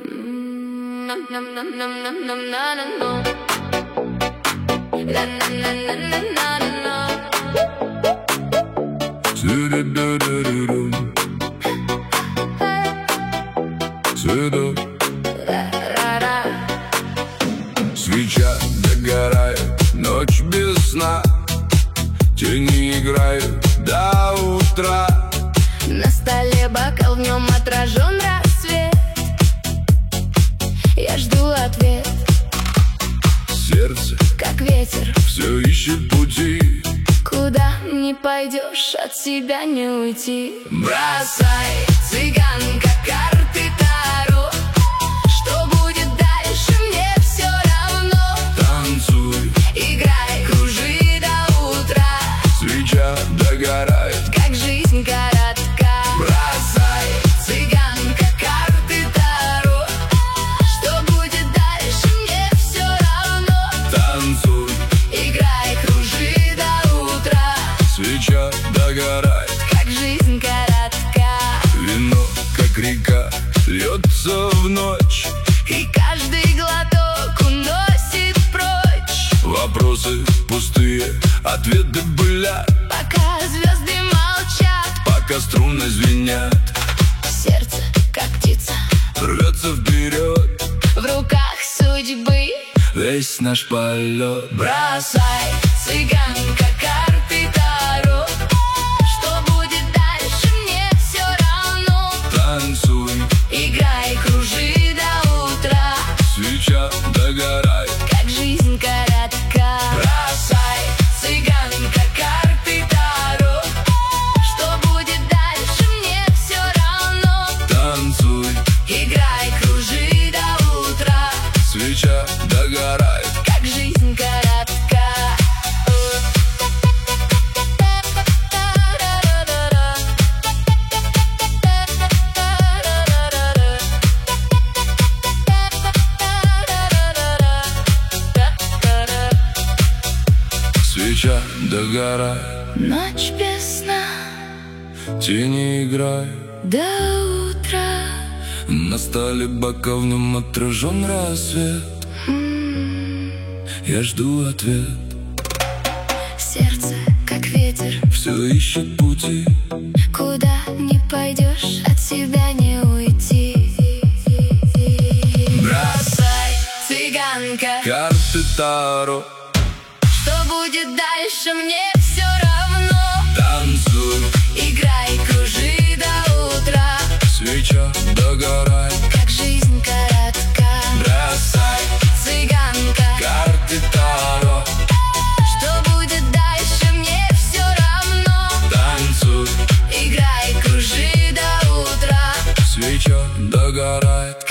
Свеча догорает, ночь без сна, тени играют до утра. На столе бокал, в нем отражен рассвет. Я жду ответ. Сердце, как ветер, все ищет пути. куда не пойдешь, от себя не уйти. Бросай, цыганка, карты Таро. Что будет дальше, мне все равно. танцуй, Играй, кружи до утра. свеча догорает, Как жизнь коротка. бросай, Цыганка, карты Таро. Что будет дальше, мне все равно. танцуй, Играй, кружи до утра. свеча догорает. Как жизнь коротка. Вино, как река, льется в ночь. И каждый глоток уносит прочь. Вопросы пустые, ответы былят. Пока звезды молчат, Пока струны звенят, сердце, как птица, рвется вперед в руках судьбы. весь наш полет. Бросай, цыганка, карты Таро. Что будет дальше, мне все равно. Танцуй, Играй, кружи до утра. свеча догорает. Как жизнь коротка. Бросай, Цыганка, карты Таро. Что будет дальше, мне все равно. танцуй, Играй, кружи до утра. свеча догорает. Как жизнь коротка. Свеча догорает, Ночь без сна тени играют. до утра. На столе бокал, в нем отражен рассвет. Я жду ответ. Сердце, как ветер, Все ищет пути. куда не пойдешь, от себя не уйти. Бросай, Цыганка, карты Таро. что будет дальше, мне все равно. Танцуй, Играй, кружи до утра. свеча догорает. Как жизнь коротка. Бросай, Цыганка, карты Таро. что будет дальше, мне все равно. Танцуй, Играй, кружи до утра. свеча догорает.